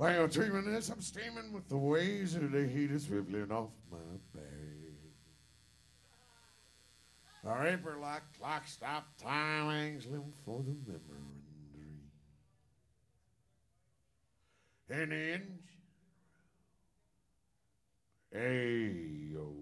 Well, 3 minutes, I'm steaming with the waves of the heat is rippling off my back. Our April like clock stop time hangs limp for the memory. And the engine, ayo.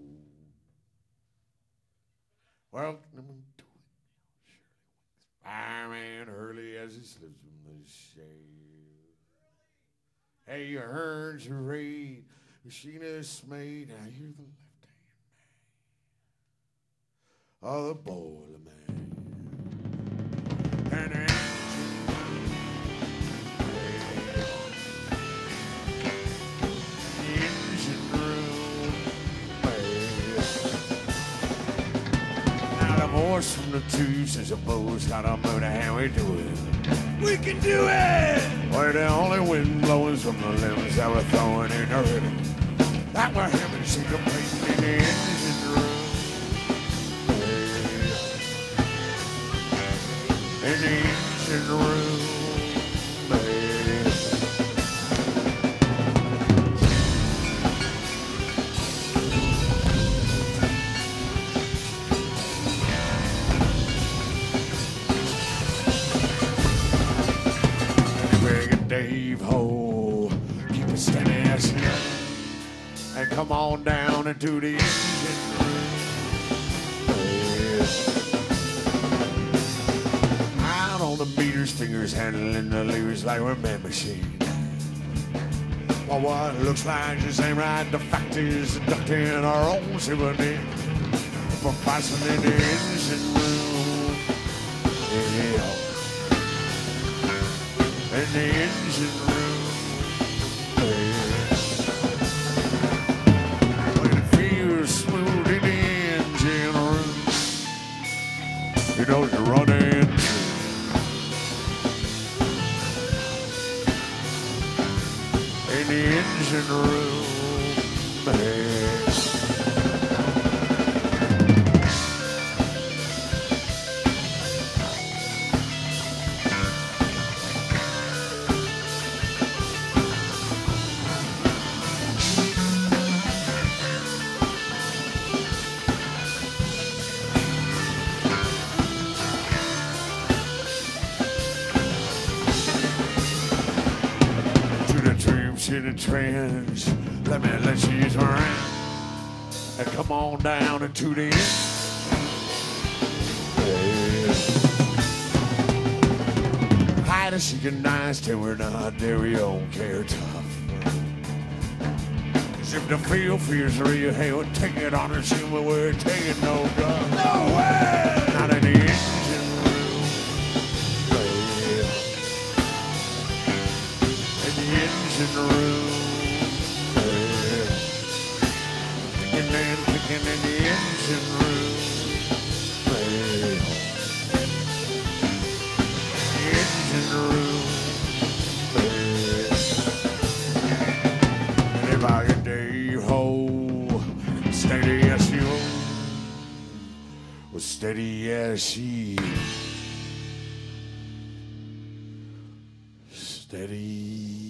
Welcome to it, fireman early as he slips from the shade. Hey, you heard your raid, machinist made. Now hear the left hand man, oh the boiler man, and the engine room man. Now the voice from the tube says a bow's got a motor, how we do it? We can do it! Where the only wind blowing from the limbs that were throwing in the rhythm. That were having syncopating in the engine room. In the engine room. Dave Ho, keep it steady as you and come on down into the engine room. Out on the meters, fingers handling the levers like we're man machine. Well, what looks like just ain't right. The fact is, inducting our own symphony for passing in the engine room. Yeah. In the engine room, when it feels smooth in the engine room, you know you're running. In the engine room, man. In the trench, let you use my hand and come on down into the end. Hide us, you can nice till we're not there, we don't care tough. Cause if the feel feels real, hey, we'll take it on us, but we're taking no gun. No way! Not in the engine room. In the engine room. Picking in the engine room. Engine room. And if I get Dave Ho, steady as you was steady as she. Steady.